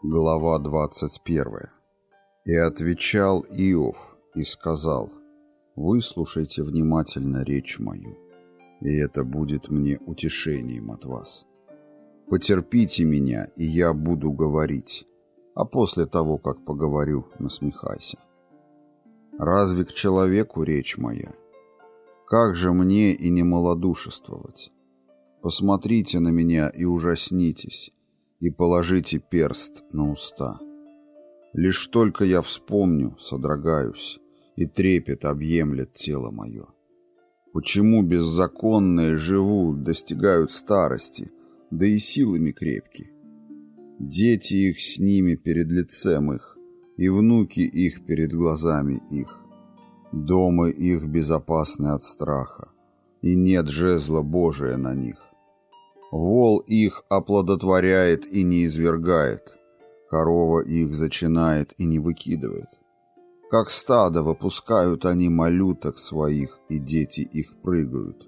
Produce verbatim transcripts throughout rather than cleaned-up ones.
Глава двадцать первая. «И отвечал Иов и сказал: выслушайте внимательно речь мою, и это будет мне утешением от вас. Потерпите меня, и я буду говорить, а после того, как поговорю, насмехайся. Разве к человеку речь моя? Как же мне и не малодушествовать? Посмотрите на меня и ужаснитесь, и положите перст на уста. Лишь только я вспомню, содрогаюсь, и трепет объемлет тело мое. Почему беззаконные живут, достигают старости, да и силами крепки? Дети их с ними перед лицем их, и внуки их перед глазами их. Дома их безопасны от страха, и нет жезла Божия на них. Вол их оплодотворяет и не извергает, корова их зачинает и не выкидывает. Как стадо выпускают они малюток своих, и дети их прыгают.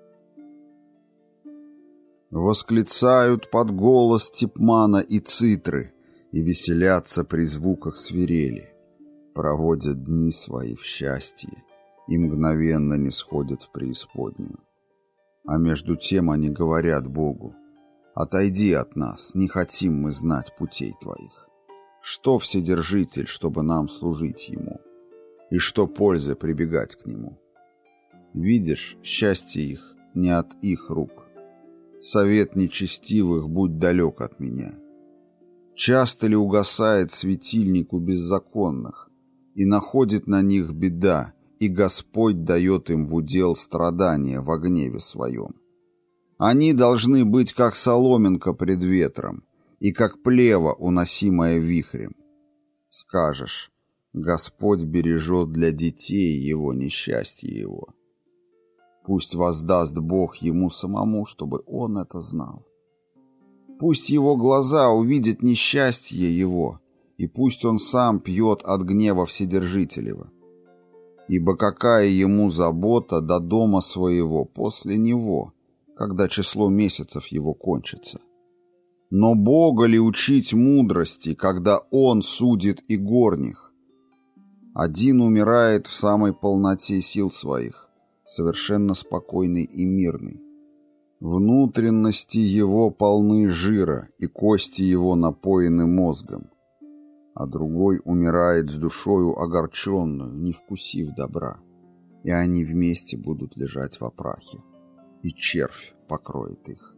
Восклицают под голос Типмана и Цитры, и веселятся при звуках свирели. Проводят дни свои в счастье, и мгновенно не сходят в преисподнюю. А между тем они говорят Богу: «Отойди от нас, не хотим мы знать путей Твоих. Что Вседержитель, чтобы нам служить Ему? И что пользы прибегать к Нему? Видишь, счастье их не от их рук. Совет нечестивых будь далек от меня. Часто ли угасает светильник у беззаконных, и находит на них беда, и Господь дает им в удел страдания во гневе своем? Они должны быть как соломинка пред ветром, и как плева, уносимая вихрем. Скажешь: Господь бережет для детей его несчастье его. Пусть воздаст Бог ему самому, чтобы он это знал. Пусть его глаза увидят несчастье его, и пусть он сам пьет от гнева Вседержителева. Ибо какая ему забота до дома своего после него, когда число месяцев его кончится? Но Бога ли учить мудрости, когда Он судит и горних? Один умирает в самой полноте сил своих, совершенно спокойный и мирный. Внутренности его полны жира, и кости его напоены мозгом. А другой умирает с душою огорченную, не вкусив добра, и они вместе будут лежать во прахе, и червь покроет их.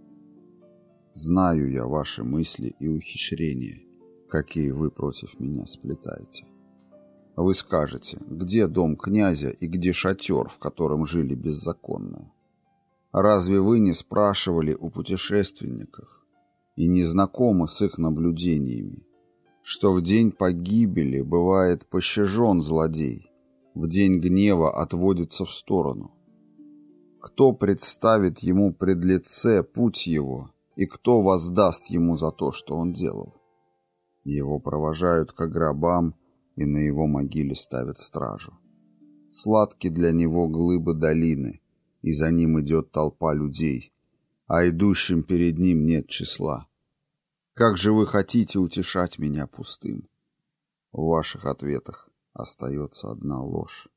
Знаю я ваши мысли и ухищрения, какие вы против меня сплетаете. Вы скажете: где дом князя и где шатер, в котором жили беззаконные? Разве вы не спрашивали у путешественников и не знакомы с их наблюдениями, что в день погибели бывает пощажен злодей, в день гнева отводится в сторону? Кто представит ему пред лице путь его, и кто воздаст ему за то, что он делал? Его провожают к гробам, и на его могиле ставят стражу. Сладки для него глыбы долины, и за ним идет толпа людей, а идущим перед ним нет числа. Как же вы хотите утешать меня пустым? В ваших ответах остается одна ложь.